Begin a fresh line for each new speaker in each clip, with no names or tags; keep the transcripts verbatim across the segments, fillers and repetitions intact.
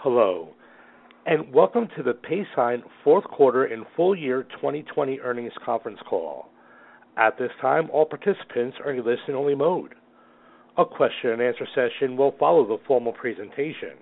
Hello, and welcome to the Paysign fourth quarter and full year twenty twenty earnings conference call. At this time, all participants are in listen-only mode. A question and answer session will follow the formal presentation.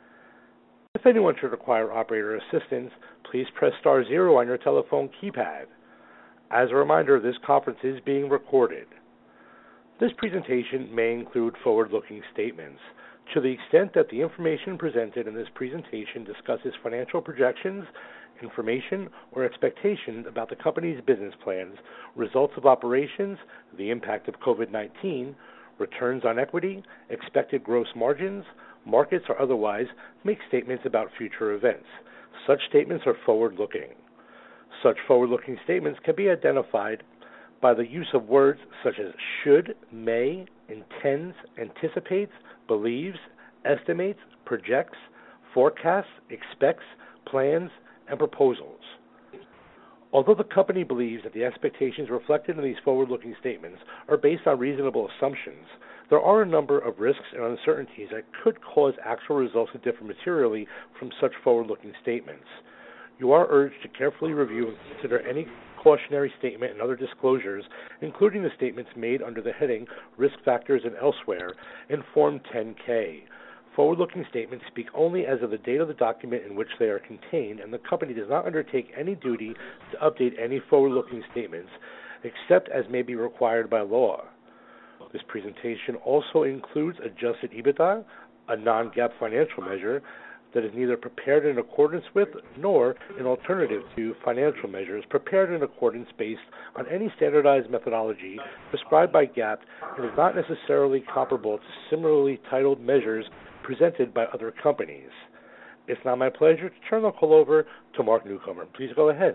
If anyone should require operator assistance, please press star zero on your telephone keypad. As a reminder, this conference is being recorded. This presentation may include forward-looking statements. To the extent that the information presented in this presentation discusses financial projections, information, or expectations about the company's business plans, results of operations, the impact of COVID nineteen, returns on equity, expected gross margins, markets, or otherwise make statements about future events. Such statements are forward-looking. Such forward-looking statements can be identified by the use of words such as should, may, intends, anticipates, believes, estimates, projects, forecasts, expects, plans, and proposals. Although the company believes that the expectations reflected in these forward-looking statements are based on reasonable assumptions, there are a number of risks and uncertainties that could cause actual results to differ materially from such forward-looking statements. You are urged to carefully review and consider any cautionary statement and other disclosures, including the statements made under the heading Risk Factors and elsewhere in Form ten K. Forward-looking statements speak only as of the date of the document in which they are contained, and the company does not undertake any duty to update any forward-looking statements except as may be required by law. This presentation also includes adjusted EBITDA, a non-GAAP financial measure that is neither prepared in accordance with nor an alternative to financial measures prepared in accordance based on any standardized methodology prescribed by GAAP and is not necessarily comparable to similarly titled measures presented by other companies. It's now my pleasure to turn the call over to Mark Newcomer. Please go ahead.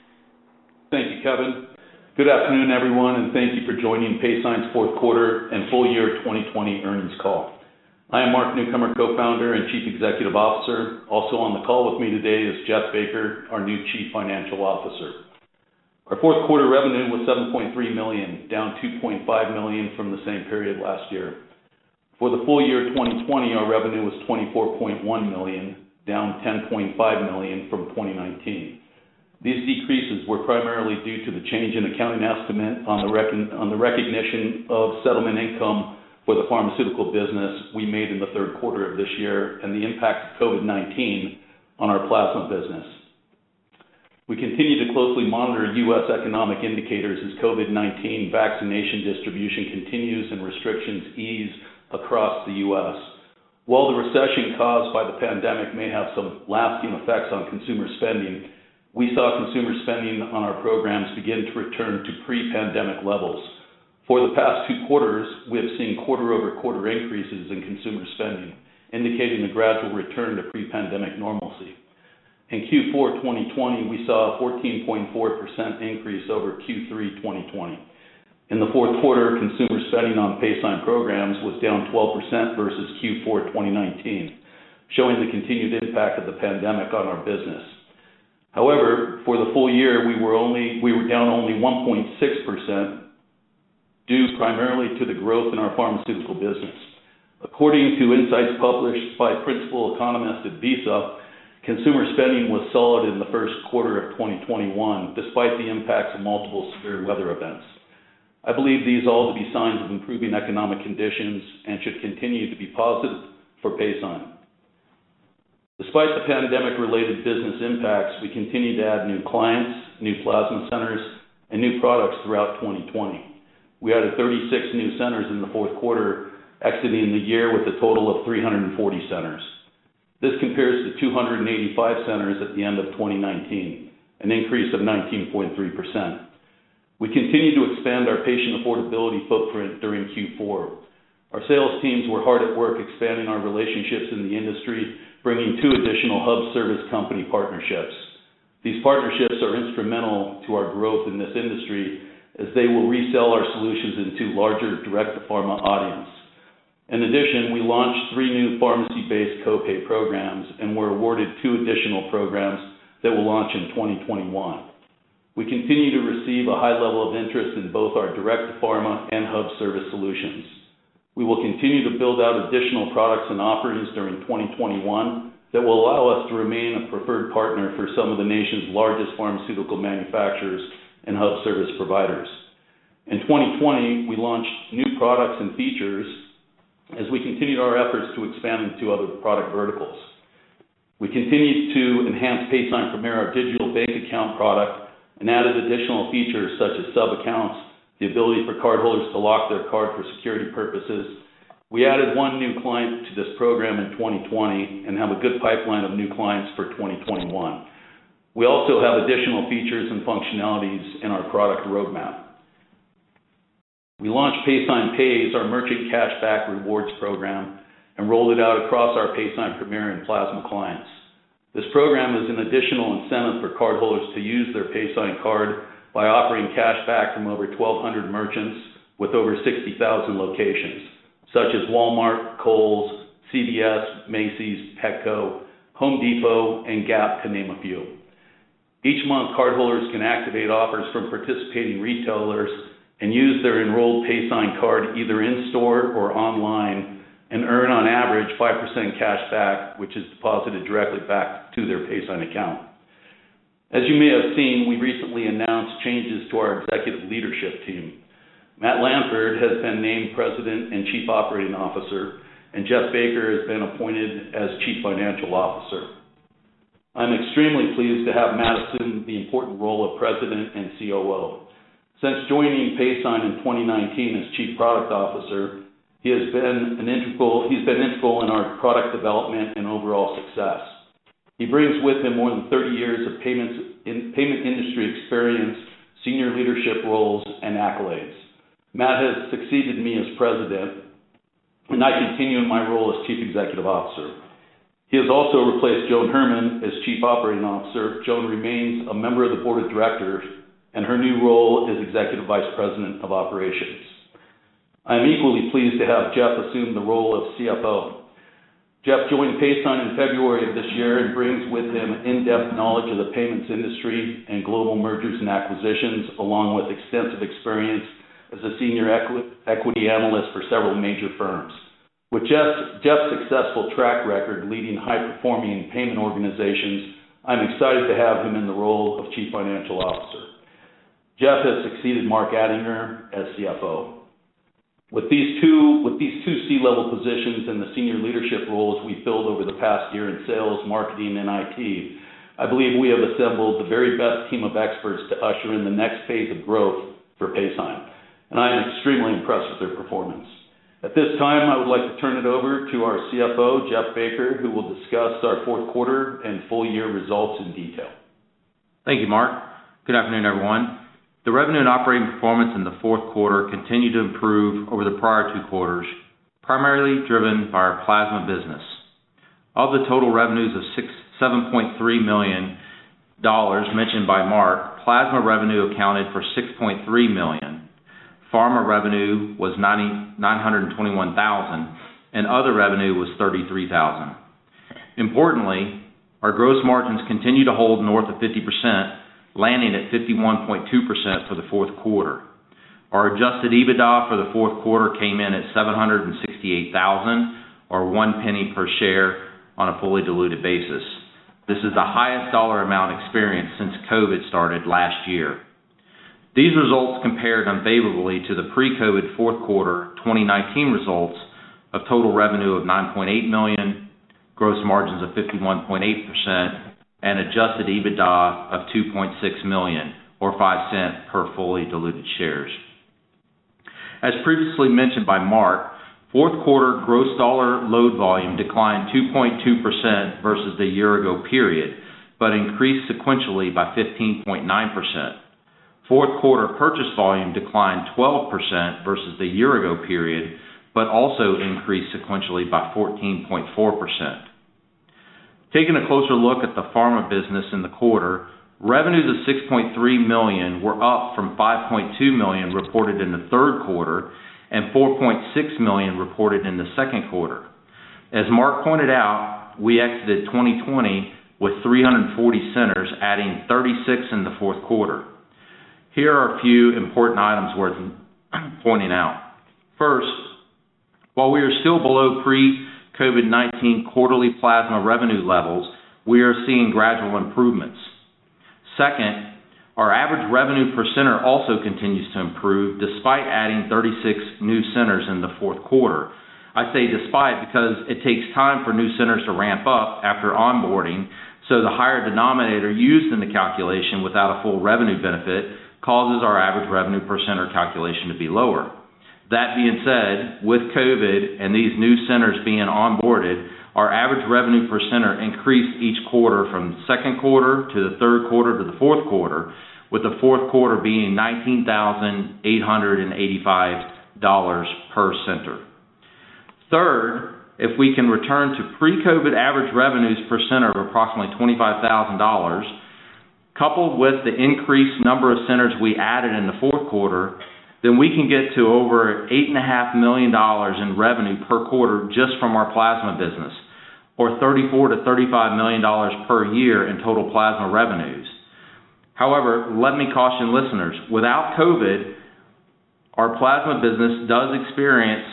Thank you, Kevin. Good afternoon, everyone, and thank you for joining Paysign's fourth quarter and full year twenty twenty earnings call. I am Mark Newcomer, co-founder and Chief Executive Officer. Also on the call with me today is Jeff Baker, our new Chief Financial Officer. Our fourth quarter revenue was seven point three million dollars, down two point five million dollars from the same period last year. For the full year twenty twenty, our revenue was twenty-four point one million dollars, down ten point five million dollars from twenty nineteen. These decreases were primarily due to the change in accounting estimate on the, rec- on the recognition of settlement income for the pharmaceutical business we made in the third quarter of this year and the impact of COVID nineteen on our plasma business. We continue to closely monitor U S economic indicators as COVID nineteen vaccination distribution continues and restrictions ease across the U S. While the recession caused by the pandemic may have some lasting effects on consumer spending, we saw consumer spending on our programs begin to return to pre-pandemic levels. For the past two quarters, we have seen quarter-over-quarter increases in consumer spending, indicating a gradual return to pre-pandemic normalcy. In Q four twenty twenty, we saw a fourteen point four percent increase over Q three twenty twenty. In the fourth quarter, consumer spending on Paysign programs was down twelve percent versus Q four twenty nineteen, showing the continued impact of the pandemic on our business. However, for the full year, we were only we were down only one point six percent. Due primarily to the growth in our pharmaceutical business. According to insights published by principal economists at Visa, consumer spending was solid in the first quarter of twenty twenty-one, despite the impacts of multiple severe weather events. I believe these all to be signs of improving economic conditions and should continue to be positive for Paysign. Despite the pandemic-related business impacts, we continue to add new clients, new plasma centers, and new products throughout twenty twenty. We added thirty-six new centers in the fourth quarter, exiting the year with a total of three hundred forty centers. This compares to two hundred eighty-five centers at the end of twenty nineteen, an increase of nineteen point three percent. We continue to expand our patient affordability footprint during Q four. Our sales teams were hard at work expanding our relationships in the industry, bringing two additional hub service company partnerships. These partnerships are instrumental to our growth in this industry as they will resell our solutions into larger direct-to-pharma audience. In addition, we launched three new pharmacy-based copay programs and were awarded two additional programs that will launch in twenty twenty-one. We continue to receive a high level of interest in both our direct-to-pharma and hub service solutions. We will continue to build out additional products and offerings during twenty twenty-one that will allow us to remain a preferred partner for some of the nation's largest pharmaceutical manufacturers and hub service providers. In twenty twenty, we launched new products and features as we continued our efforts to expand into other product verticals. We continued to enhance Paysign Premier, our digital bank account product, and added additional features such as sub-accounts, the ability for cardholders to lock their card for security purposes. We added one new client to this program in twenty twenty and have a good pipeline of new clients for twenty twenty-one. We also have additional features and functionalities in our product roadmap. We launched Paysign Pays, our merchant cashback rewards program, and rolled it out across our Paysign Premier and Plasma clients. This program is an additional incentive for cardholders to use their Paysign card by offering cash back from over twelve hundred merchants with over sixty thousand locations, such as Walmart, Kohl's, C V S, Macy's, Petco, Home Depot, and Gap, to name a few. Each month, cardholders can activate offers from participating retailers and use their enrolled Paysign card either in-store or online and earn on average five percent cash back, which is deposited directly back to their Paysign account. As you may have seen, we recently announced changes to our executive leadership team. Matt Lanford has been named President and Chief Operating Officer, and Jeff Baker has been appointed as Chief Financial Officer. I'm extremely pleased to have Matt assume the important role of President and C O O. Since joining Paysign in twenty nineteen as Chief Product Officer, he has been an integral, he's been integral in our product development and overall success. He brings with him more than thirty years of payments in payment industry experience, senior leadership roles, and accolades. Matt has succeeded me as president, and I continue in my role as Chief Executive Officer. He has also replaced Joan Herman as Chief Operating Officer. Joan remains a member of the Board of Directors, and her new role is Executive Vice President of Operations. I am equally pleased to have Jeff assume the role of C F O. Jeff joined Paysign in February of this year and brings with him in-depth knowledge of the payments industry and global mergers and acquisitions, along with extensive experience as a senior equi- equity analyst for several major firms. With Jeff's, Jeff's successful track record leading high-performing payment organizations, I'm excited to have him in the role of Chief Financial Officer. Jeff has succeeded Mark Attinger as C F O. With these two, with these two C-level positions and the senior leadership roles we filled over the past year in sales, marketing, and I T, I believe we have assembled the very best team of experts to usher in the next phase of growth for Paysign, and I am extremely impressed with their performance. At this time, I would like to turn it over to our C F O, Jeff Baker, who will discuss our fourth quarter and full year results in detail.
Thank you, Mark. Good afternoon, everyone. The revenue and operating performance in the fourth quarter continued to improve over the prior two quarters, primarily driven by our Plasma business. Of the total revenues of seven point three million dollars mentioned by Mark, Plasma revenue accounted for six point three million dollars, Pharma revenue was nine hundred twenty-one thousand dollars, and other revenue was thirty-three thousand dollars. Importantly, our gross margins continue to hold north of fifty percent, landing at fifty-one point two percent for the fourth quarter. Our adjusted EBITDA for the fourth quarter came in at seven hundred sixty-eight thousand dollars, or one penny per share on a fully diluted basis. This is the highest dollar amount experienced since COVID started last year. These results compared unfavorably to the pre-COVID fourth quarter twenty nineteen results of total revenue of nine point eight million dollars, gross margins of fifty-one point eight percent, and adjusted EBITDA of two point six million dollars, or five cents per fully diluted shares. As previously mentioned by Mark, fourth quarter gross dollar load volume declined two point two percent versus the year-ago period, but increased sequentially by fifteen point nine percent. Fourth quarter purchase volume declined twelve percent versus the year-ago period, but also increased sequentially by fourteen point four percent. Taking a closer look at the Pharma business in the quarter, revenues of six point three million dollars were up from five point two million dollars reported in the third quarter and four point six million dollars reported in the second quarter. As Mark pointed out, we exited twenty twenty with three hundred forty centers, adding thirty-six in the fourth quarter. Here are a few important items worth pointing out. First, While we are still below pre-COVID nineteen quarterly plasma revenue levels, we are seeing gradual improvements. Second, our average revenue per center also continues to improve despite adding thirty-six new centers in the fourth quarter. I say despite because it takes time for new centers to ramp up after onboarding, so the higher denominator used in the calculation without a full revenue benefit causes our average revenue per center calculation to be lower. That being said, with COVID and these new centers being onboarded, our average revenue per center increased each quarter from the second quarter to the third quarter to the fourth quarter, with the fourth quarter being nineteen thousand eight hundred eighty-five dollars per center. Third, if we can return to pre-COVID average revenues per center of approximately twenty-five thousand dollars, coupled with the increased number of centers we added in the fourth quarter, then we can get to over eight point five million dollars in revenue per quarter just from our plasma business, or thirty-four to thirty-five million dollars per year in total plasma revenues. However, let me caution listeners, without COVID, our plasma business does experience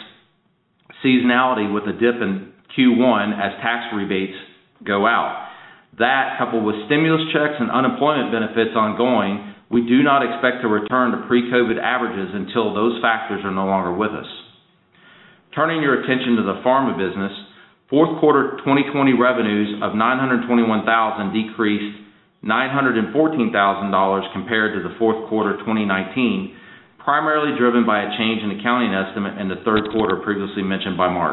seasonality with a dip in Q one as tax rebates go out. That, coupled with stimulus checks and unemployment benefits ongoing, we do not expect to return to pre-COVID averages until those factors are no longer with us. Turning your attention to the pharma business, fourth quarter twenty twenty revenues of nine hundred twenty-one thousand dollars decreased nine hundred fourteen thousand dollars compared to the fourth quarter twenty nineteen, primarily driven by a change in accounting estimate in the third quarter previously mentioned by Mark.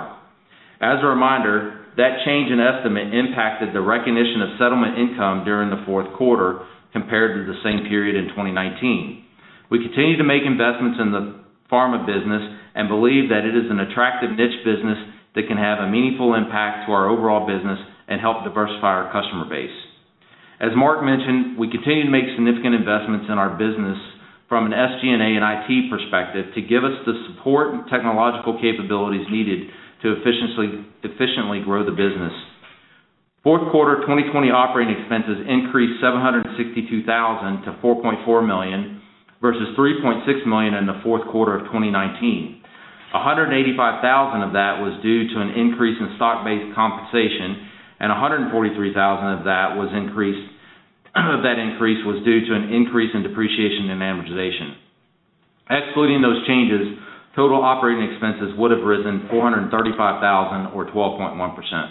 As a reminder, that change in estimate impacted the recognition of settlement income during the fourth quarter compared to the same period in twenty nineteen. We continue to make investments in the pharma business and believe that it is an attractive niche business that can have a meaningful impact to our overall business and help diversify our customer base. As Mark mentioned, we continue to make significant investments in our business from an S G and A and I T perspective to give us the support and technological capabilities needed to efficiently, efficiently grow the business. Fourth quarter twenty twenty operating expenses increased seven hundred sixty-two thousand dollars to four point four million dollars versus three point six million dollars in the fourth quarter of twenty nineteen. one hundred eighty-five thousand dollars of that was due to an increase in stock-based compensation, and one hundred forty-three thousand dollars of that was increased that increase was due to an increase in depreciation and amortization. Excluding those changes, total operating expenses would have risen four hundred thirty-five thousand dollars or twelve point one percent.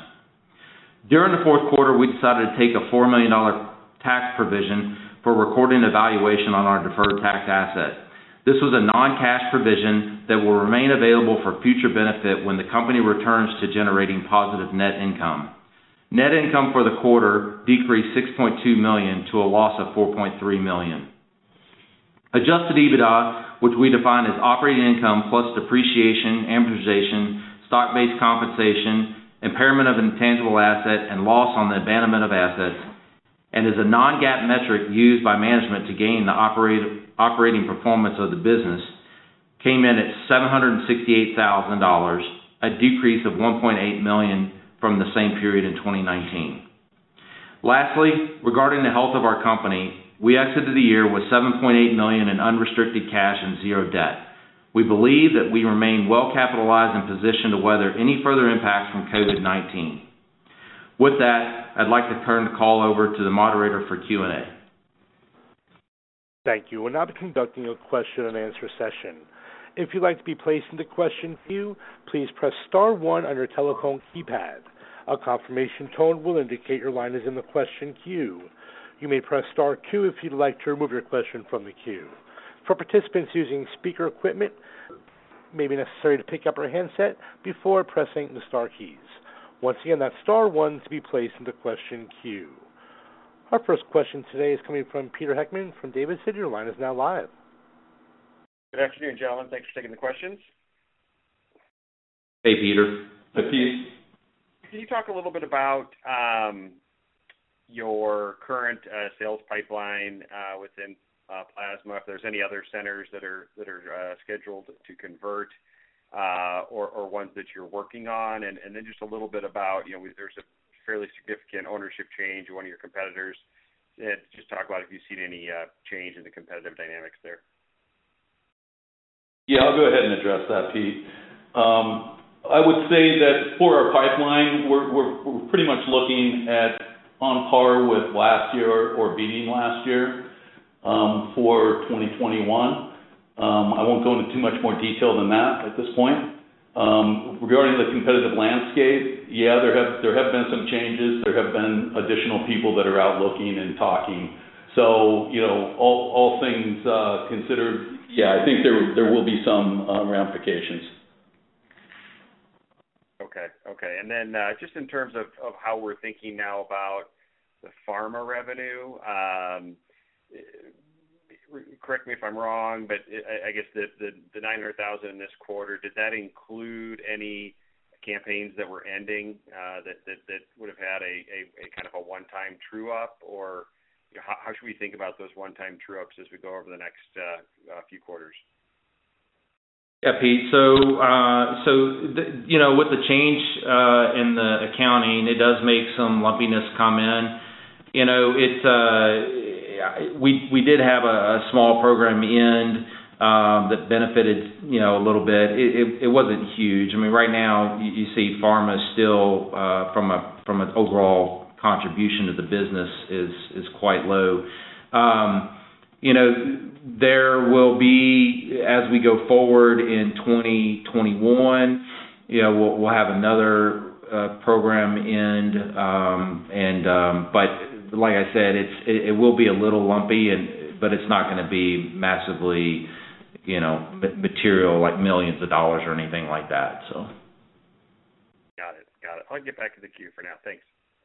During the fourth quarter, we decided to take a four million dollars tax provision for recording a valuation on our deferred tax asset. This was a non-cash provision that will remain available for future benefit when the company returns to generating positive net income. Net income for the quarter decreased six point two million dollars to a loss of four point three million dollars. Adjusted EBITDA, which we define as operating income plus depreciation, amortization, stock-based compensation, impairment of intangible asset, and loss on the abandonment of assets, and is a non-GAAP metric used by management to gain the operate, operating performance of the business, came in at seven hundred sixty-eight thousand dollars, a decrease of one point eight million dollars from the same period in twenty nineteen. Lastly, regarding the health of our company, we exited the year with seven point eight million dollars in unrestricted cash and zero debt. We believe that we remain well capitalized and positioned to weather any further impacts from COVID nineteen. With that, I'd like to turn the call over to the moderator for Q and A.
Thank you. We'll now be conducting a question and answer session. If you'd like to be placed into question queue, please press star one on your telephone keypad. A confirmation tone will indicate your line is in the question queue. You may press star two if you'd like to remove your question from the queue. For participants using speaker equipment, it may be necessary to pick up your handset before pressing the star keys. Once again, that's star one to be placed into question queue. Our first question today is coming from Peter Heckman from Davidson. Your line is now live.
Good afternoon, gentlemen. Thanks for taking the questions.
Hey, Peter.
Hey, Pete.
Can you talk a little bit about um, your current uh, sales pipeline uh, within uh, plasma? If there's any other centers that are that are uh, scheduled to convert, uh, or, or ones that you're working on, and, and then just a little bit about, you know, there's a fairly significant ownership change in one of your competitors. And just talk about if you've seen any uh, change in the competitive dynamics there.
Yeah, I'll go ahead and address that, Pete. Um, I would say that for our pipeline, we're, we're, we're pretty much looking at on par with last year or beating last year um, for twenty twenty-one. Um, I won't go into too much more detail than that at this point. Um, regarding the competitive landscape, yeah, there have there have been some changes. There have been additional people that are out looking and talking. So, you know, all all things uh, considered, yeah, I think there there will be some uh, ramifications.
Okay, okay. And then uh, just in terms of, of how we're thinking now about the pharma revenue, um, correct me if I'm wrong, but I guess the, the, the nine hundred thousand dollars in this quarter, did that include any campaigns that were ending uh, that, that, that would have had a, a, a kind of a one-time true-up, or you know, how, how should we think about those one-time true-ups as we go over the next uh, uh, few quarters?
Yeah, Pete. So, uh, so the, you know, with the change uh, in the accounting, it does make some lumpiness come in. You know, it's uh, we we did have a, a small program end um, that benefited, you know, a little bit. It, it, it wasn't huge. I mean, right now you, you see pharma still uh, from a from an overall contribution to the business is is quite low. Um, you know, there will be, as we go forward in twenty twenty-one, you know, we'll, we'll have another uh, program end, um, and um, but like I said, it's it, it will be a little lumpy, and but it's not going to be massively, you know, material like millions of dollars or anything like that. So.
Got it. Got it. I'll get back to the queue for now. Thanks.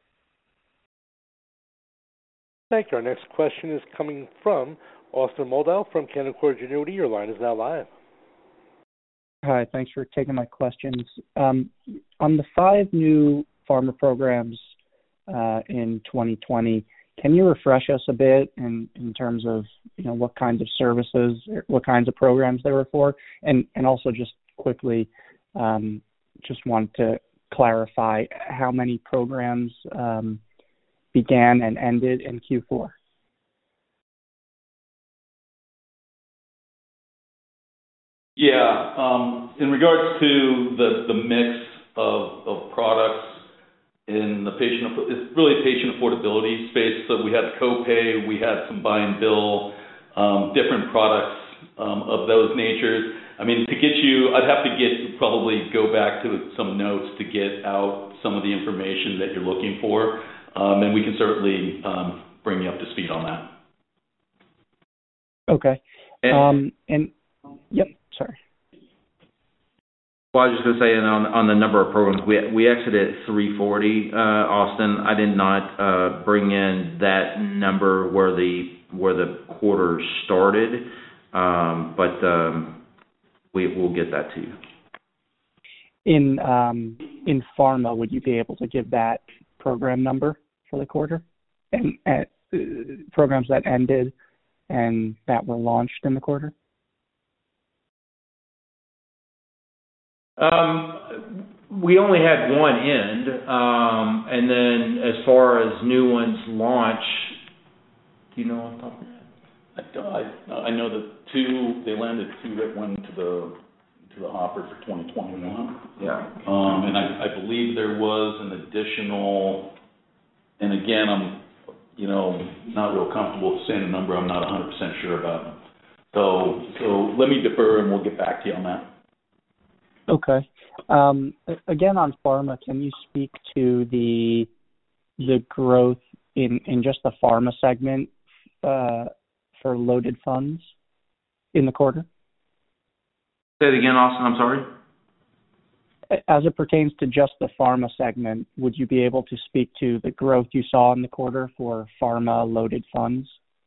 Thank you. Our next question is coming from Austin Moldow from Canaccord Genuity. Your line is now live.
Hi, thanks for taking my questions. Um, on the five new pharma programs uh, in twenty twenty, can you refresh us a bit in, in terms of, you know, what kinds of services, what kinds of programs they were for? And, and also just quickly, um, just want to clarify how many programs um, began and ended in Q four.
Yeah, um, in regards to the, the mix of, of products in the patient, it's really patient affordability space. So we had copay, we had some buy and bill, um, different products um, of those natures. I mean, to get you, I'd have to get probably go back to some notes to get out some of the information that you're looking for, um, and we can certainly um, bring you up to speed on that.
Okay.
And,
um, and yep. Sorry.
Well, I was just going to say, and on on the number of programs, we we exited at three forty, uh, Austin. I did not uh, bring in that number where the where the quarter started, um, but um, we we'll get that to you.
In um, in pharma, would you be able to give that program number for the quarter, and uh, programs that ended and that were launched in the quarter?
Um, we only had one end, um, and then as far as new ones launch, do you know off the top of your head?
I, I know that two, they landed two that went to the to the hopper for twenty twenty-one.
Yeah.
Um, and I, I believe there was an additional, and again, I'm, you know, not real comfortable saying a number I'm not one hundred percent sure about. So, so let me defer and we'll get back to you on that.
Okay. Um, again, on pharma, can you speak to the the growth in, in just the pharma segment uh, for loaded funds in the quarter?
Say it again, Austin. I'm sorry.
As it pertains to just the pharma segment, would you be able to speak to the growth you saw in the quarter for pharma loaded funds?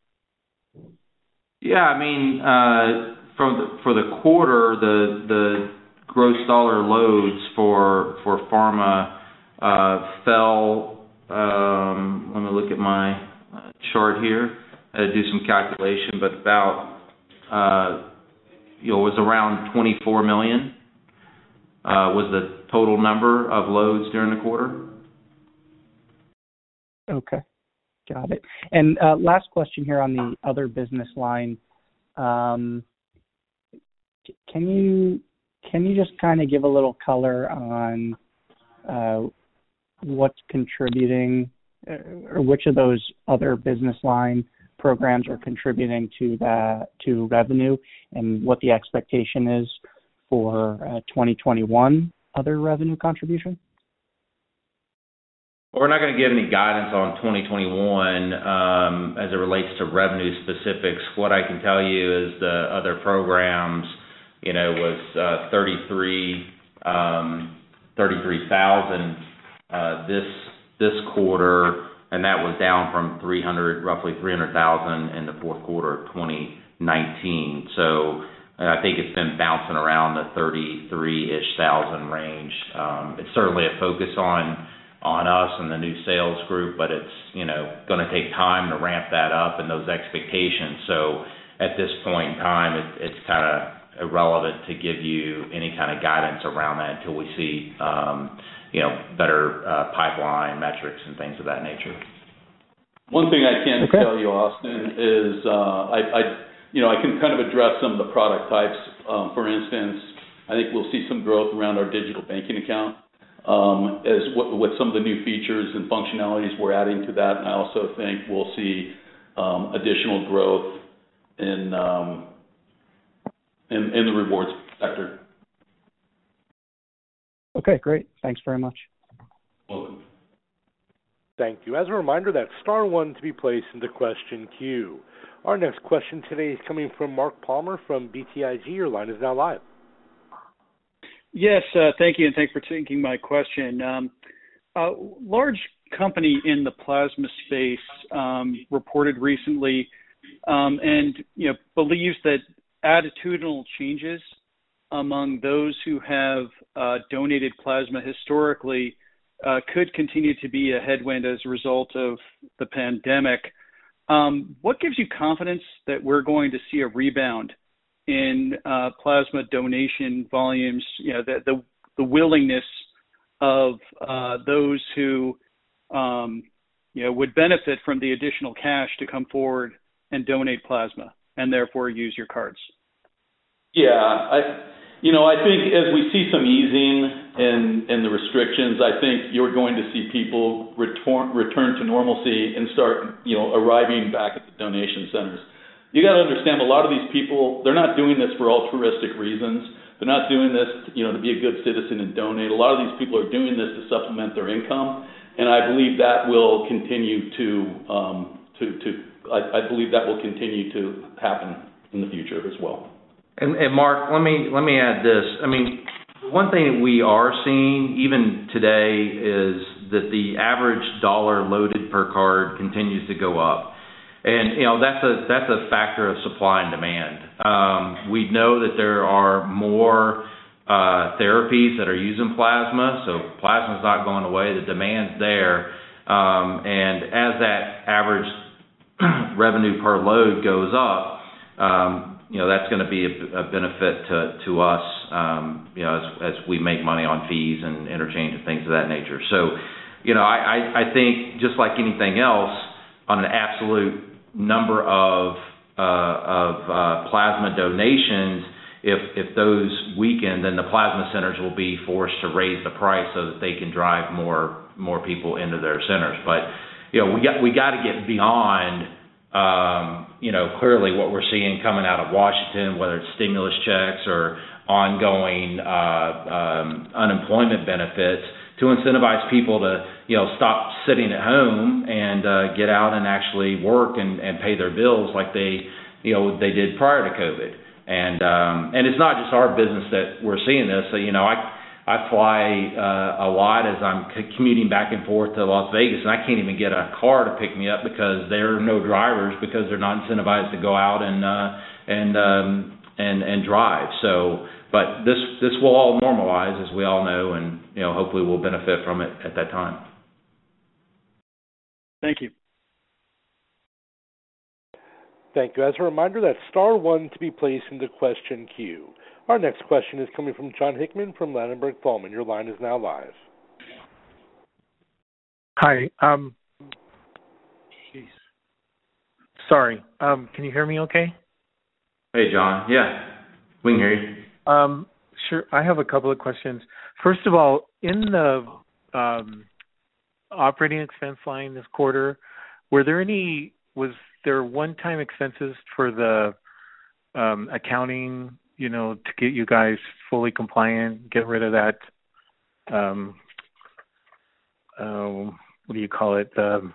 Yeah, I mean, uh, for the for the quarter, the the gross dollar loads for for pharma uh, fell. Um, let me look at my uh, chart here. I had to do some calculation, but about uh, you know, it was around twenty-four million uh, was the total number of loads during the quarter.
Okay, got it. And uh, last question here on the other business line. Um, can you can you just kind of give a little color on uh, what's contributing, uh, or which of those other business line programs are contributing to that, to revenue, and what the expectation is for uh, twenty twenty-one other revenue contribution?
Well, we're not going to give any guidance on twenty twenty-one um, as it relates to revenue specifics. What I can tell you is the other programs, you know, was uh, thirty-three um, thirty-three thousand uh, this this quarter, and that was down from three hundred, roughly three hundred thousand in the fourth quarter of twenty nineteen. So I think it's been bouncing around the thirty-three-ish thousand range. Um, it's certainly a focus on on us and the new sales group, but it's, you know, going to take time to ramp that up and those expectations. So at this point in time, it, it's kind of irrelevant to give you any kind of guidance around that until we see, um, you know, better uh, pipeline metrics and things of that nature.
One thing I can
okay.
tell you, Austin, is uh, I, I, you know, I can kind of address some of the product types. Um, for instance, I think we'll see some growth around our digital banking account. Um, as w- with some of the new features and functionalities we're adding to that, and I also think we'll see um, additional growth in, um, in in the rewards sector.
Okay, great. Thanks very much.
Welcome.
Thank you. As a reminder, that's star one to be placed into question queue. Our next question today is coming from Mark Palmer from B T I G. Your line is now live.
Yes, uh, thank you, and thanks for taking my question. Um, a large company in the plasma space um, reported recently um, and you know believes that attitudinal changes among those who have uh, donated plasma historically uh, could continue to be a headwind as a result of the pandemic. Um, what gives you confidence that we're going to see a rebound in uh, plasma donation volumes, you know, the the, the willingness of uh, those who, um, you know, would benefit from the additional cash to come forward and donate plasma and therefore use your cards?
Yeah, I, you know, I think as we see some easing in in the restrictions, I think you're going to see people return return to normalcy and start, you know, arriving back at the donation centers. You got to understand, a lot of these people, they're not doing this for altruistic reasons. They're not doing this, you know, to be a good citizen and donate. A lot of these people are doing this to supplement their income, and I believe that will continue to, um, to, to I, I believe that will continue to happen in the future as well.
And, and Mark, let me let me add this. I mean, one thing that we are seeing even today is that the average dollar loaded per card continues to go up. And, you know, that's a that's a factor of supply and demand. Um, we know that there are more uh, therapies that are using plasma, so plasma's not going away. The demand's there. Um, and as that average revenue per load goes up, um, you know, that's going to be a, a benefit to, to us, um, you know, as, as we make money on fees and interchange and things of that nature. So, you know, I, I, I think just like anything else, on an absolute number of uh, of uh, plasma donations, if if those weaken, then the plasma centers will be forced to raise the price so that they can drive more more people into their centers. But you know, we got we got to get beyond um, you know clearly what we're seeing coming out of Washington, whether it's stimulus checks or ongoing uh, um, unemployment benefits, to incentivize people to, you know, stop sitting at home and uh, get out and actually work and, and pay their bills like they, you know, they did prior to COVID. And um, and it's not just our business that we're seeing this. So, you know, I I fly uh, a lot as I'm commuting back and forth to Las Vegas, and I can't even get a car to pick me up because there are no drivers because they're not incentivized to go out and uh, and um, and and drive. So. But this this will all normalize, as we all know, and you know hopefully we'll benefit from it at that time.
Thank you.
Thank you. As a reminder, that's star one to be placed into question queue. Our next question is coming from John Hickman from Ladenburg Thalmann. Your line is now live.
Hi. Um, geez. Sorry. Um, can you hear me okay?
Hey, John. Yeah, we can hear you.
Um, Sure. I have a couple of questions. First of all, in the um, operating expense line this quarter, were there any, was there one-time expenses for the um, accounting, you know, to get you guys fully compliant, get rid of that, um, uh, what do you call it, um,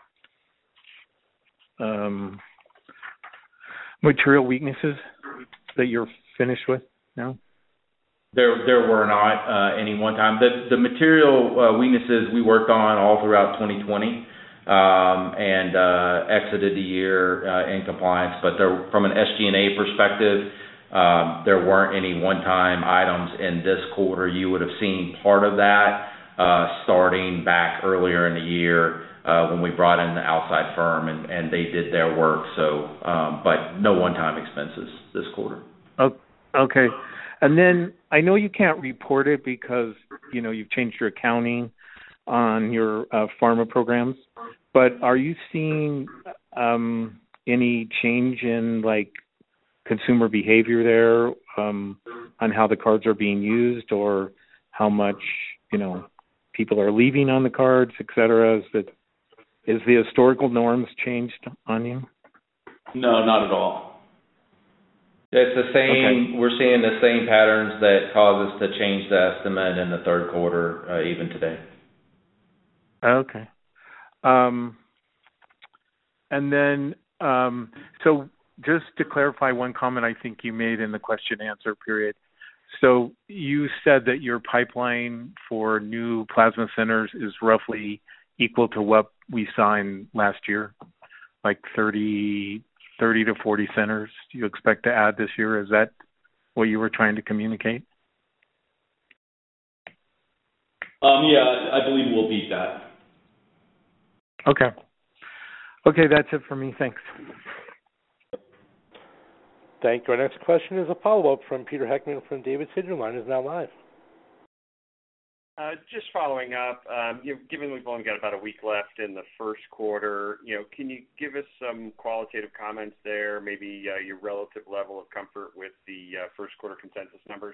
um, material weaknesses that you're finished with now?
There there were not uh, any one time. The the material uh, weaknesses we worked on all throughout twenty twenty um, and uh, exited the year uh, in compliance. But there, from an S G and A perspective, um, there weren't any one-time items in this quarter. You would have seen part of that uh, starting back earlier in the year uh, when we brought in the outside firm and, and they did their work. So, um, but no one-time expenses this quarter.
Oh, okay. And then I know you can't report it because, you know, you've changed your accounting on your uh, pharma programs, but are you seeing um, any change in, like, consumer behavior there um, on how the cards are being used or how much, you know, people are leaving on the cards, et cetera? Is, that, is the historical norms changed on you?
No, not at all.
It's the same.
Okay.
We're seeing the same patterns that cause us to change the estimate in the third quarter, uh, even today.
Okay. Um, and then, um, so just to clarify one comment I think you made in the question answer period. So you said that your pipeline for new plasma centers is roughly equal to what we saw in last year, like thirty to forty centers you expect to add this year. Is that what you were trying to communicate?
Um, yeah, I believe we'll beat that.
Okay. Okay, that's it for me. Thanks.
Thank you. Our next question is a follow-up from Peter Heckman from Davidson. Your line is now live.
Uh, just following up, um, you know, given we've only got about a week left in the first quarter, you know, can you give us some qualitative comments there, maybe uh, your relative level of comfort with the uh, first quarter consensus numbers?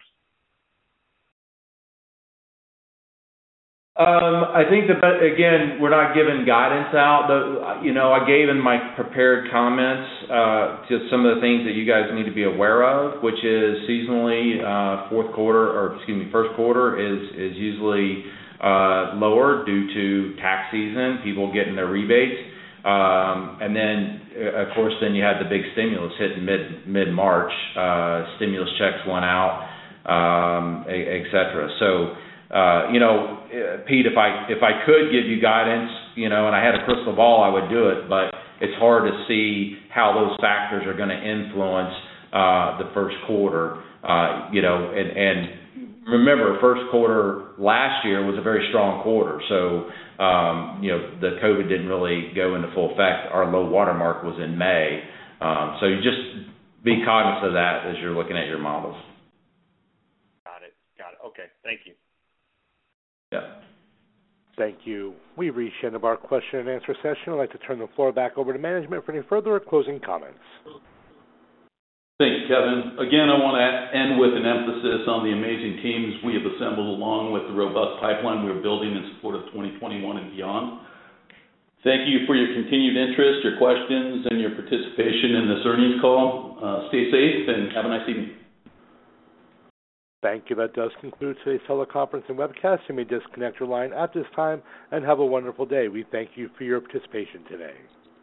Um, I think that, again, we're not giving guidance out. The, you know, I gave in my prepared comments uh, just some of the things that you guys need to be aware of, which is seasonally uh, fourth quarter, or excuse me, first quarter is is usually uh, lower due to tax season, people getting their rebates, um, and then uh, of course then you had the big stimulus hit in mid mid March. Uh, stimulus checks went out, um, et cetera. So. Uh, you know, Pete, if I if I could give you guidance, you know, and I had a crystal ball, I would do it. But it's hard to see how those factors are going to influence uh, the first quarter. Uh, you know, and, and remember, first quarter last year was a very strong quarter. So, um, you know, the COVID didn't really go into full effect. Our low water mark was in May. Um, so you just be cognizant of that as you're looking at your models.
Got it. Got it. Okay. Thank you.
Yeah.
Thank you. We've reached the end of our question and answer session. I'd like to turn the floor back over to management for any further closing comments.
Thank you, Kevin. Again, I want to end with an emphasis on the amazing teams we have assembled along with the robust pipeline we're building in support of twenty twenty-one and beyond. Thank you for your continued interest, your questions, and your participation in this earnings call. Uh, stay safe and have a nice evening.
Thank you. That does conclude today's teleconference and webcast. You may disconnect your line at this time and have a wonderful day. We thank you for your participation today.